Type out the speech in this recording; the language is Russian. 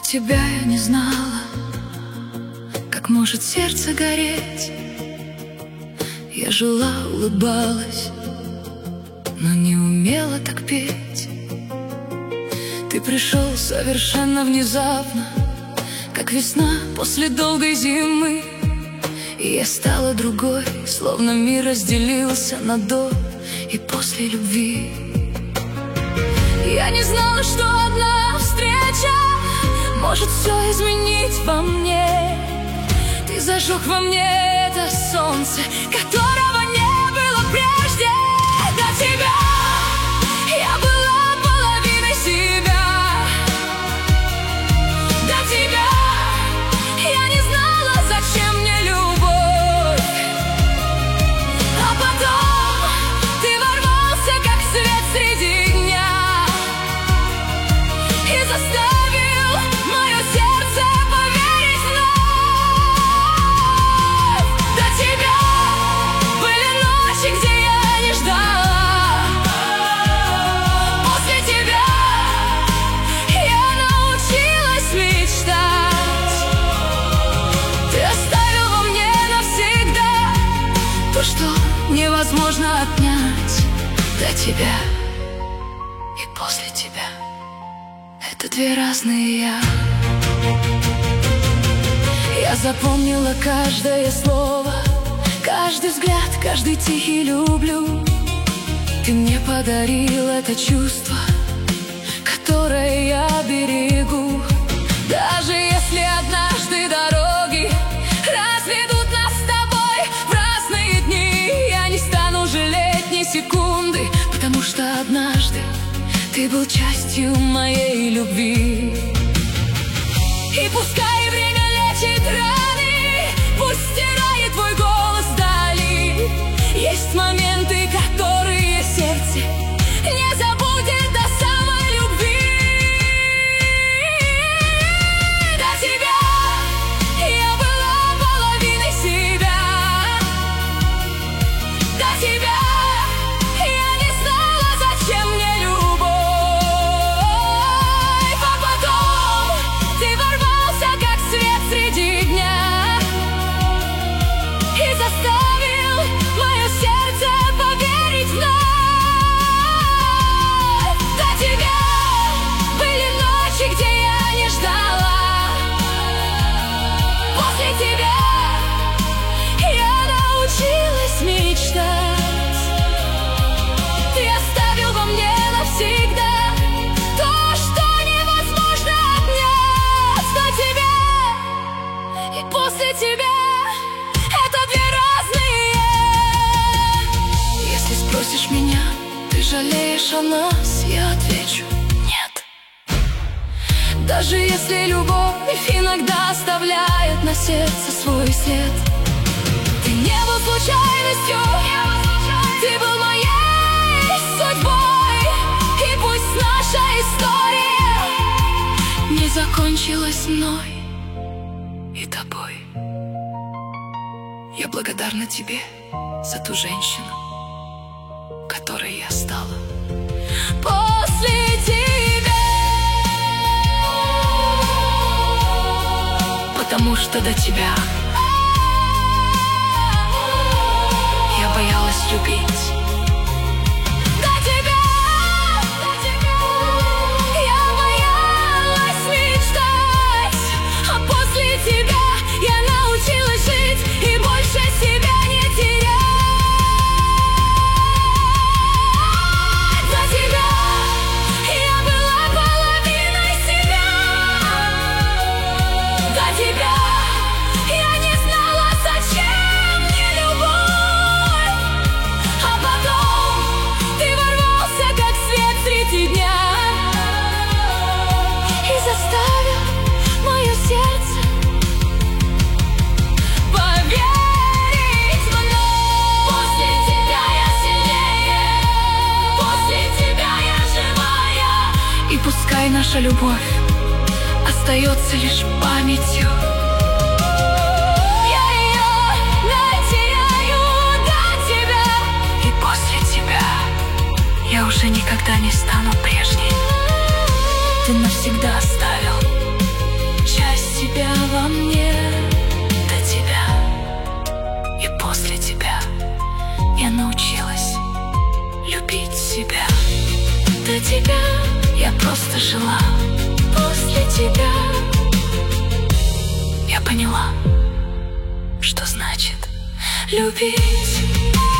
тебя я не знала, как может сердце гореть. Я жила, улыбалась, но не умела так петь. Ты пришел совершенно внезапно, как весна после долгой зимы. И я стала другой, словно мир разделился на до и после любви. Я не знала, что одна встреча может все изменить во мне. Ты зажег во мне это солнце, которого не было прежде. До тебя я была половиной себя. До тебя я не знала, зачем мне любовь. А потом ты ворвался, как свет среди дня, и заставил мое сердце поверить вновь. До тебя были ночи, где я не ждала. После тебя я научилась мечтать. Ты оставил во мне навсегда то, что невозможно отнять. До тебя и после тебя — это две разные я. Я запомнила каждое слово, каждый взгляд, каждый тихий люблю. Ты мне подарил это чувство, которое я берегу. Даже если однажды дороги разведут нас с тобой в разные дни, я не стану жалеть ни секунды, потому что однажды ты был частью моей любви. И пускай время лечит раны, пусть стирает твой голос вдали, есть моменты, которые сердце не забудет до самой любви. До тебя я была половиной себя. До тебя я не знала, зачем мне любовь. А потом ты ворвался, как свет среди дня, и заставил мое сердце поверить вновь. До тебя были ночи, где я не ждала. После тебя я научилась мечтать. Ты оставил во мне навсегда то, что невозможно отнять. До тебя и после тебя — это две разные я. Если спросишь меня, ты жалеешь о нас, я отвечу — нет. Даже если любовь иногда оставляет на сердце свой след, ты не был случайностью, ты был моей судьбой. И пусть наша история не закончилась мной и тобой, я благодарна тебе за ту женщину, которой я стала после тебя. Потому что до тебя я боялась любить. До тебя я боялась мечтать. А после тебя я научилась жить и больше себя не терять. До тебя я была половиной себя. До тебя я не знала, зачем мне любовь. А потом ты ворвался, как свет среди дня, и заставил мое сердце поверить вновь. После тебя я сильнее, после тебя я живая. И пускай наша любовь остается лишь памятью, я ее натеряю. До тебя и после тебя я уже никогда не стану прежней. Ты навсегда оставил тебя во мне. До тебя и после тебя я научилась любить себя. До тебя я просто жила. После тебя я поняла, что значит любить.